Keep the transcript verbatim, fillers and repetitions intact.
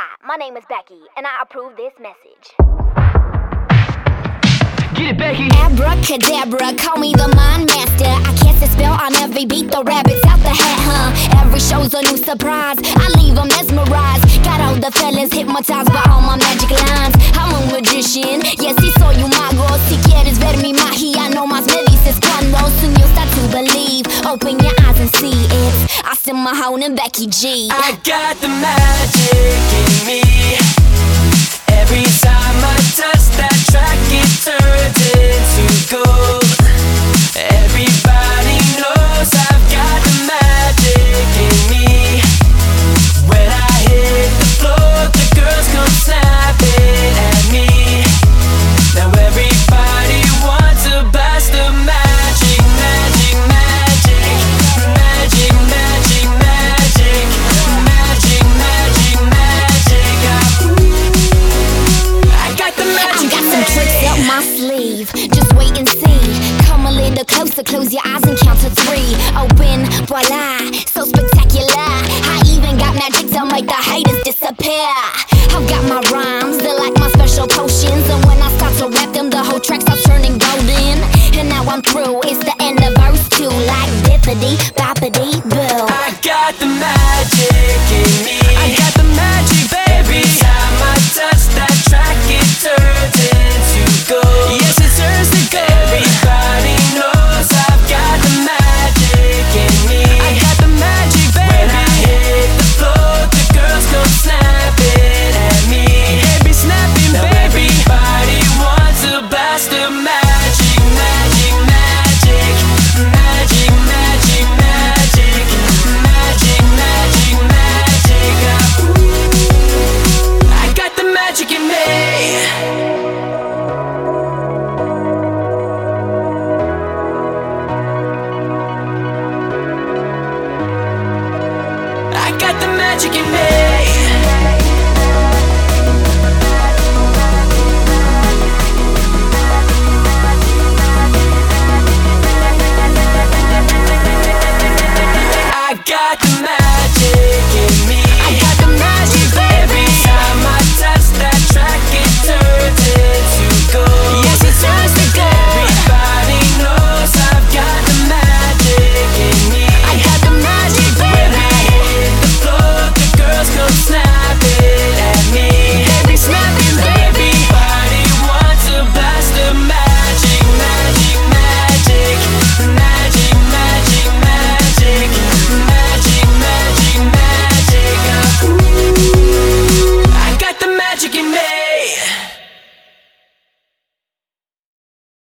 Hi, my name is Becky, and I approve this message. Get it, Becky! Abracadabra, call me the mind master. I cast a spell on every beat, the rabbits out the hat, huh? Every show's a new surprise, I leave them mesmerized. Got all the fellas hypnotized by all my magic lines. I'm a magician, yes, y soy un mago. Si quieres ver mi magia, no más me dices cuando. Soon you'll start to believe, open your eyes and see it. I send my hoe and Becky G. I got the magic in me. Every time I touch that track, it turns into gold. Everybody knows I've got the magic in me. When I hit the floor, the girls come snapping at me. Now everybody wants to blast the magic, magic, magic, magic, magic, magic, magic, magic, magic. I got the magic. I got some tricks up my sleeve, just wait and see. Come a little closer, close your eyes and count to three. Open, voila, so spectacular. I even got magic to make the haters disappear. I've got my rhymes, they're like my special potions. And when I start to rap them, the whole track starts turning golden. And now I'm through, it's the end of verse two. Like bippity, boppity, boo. I got the magic.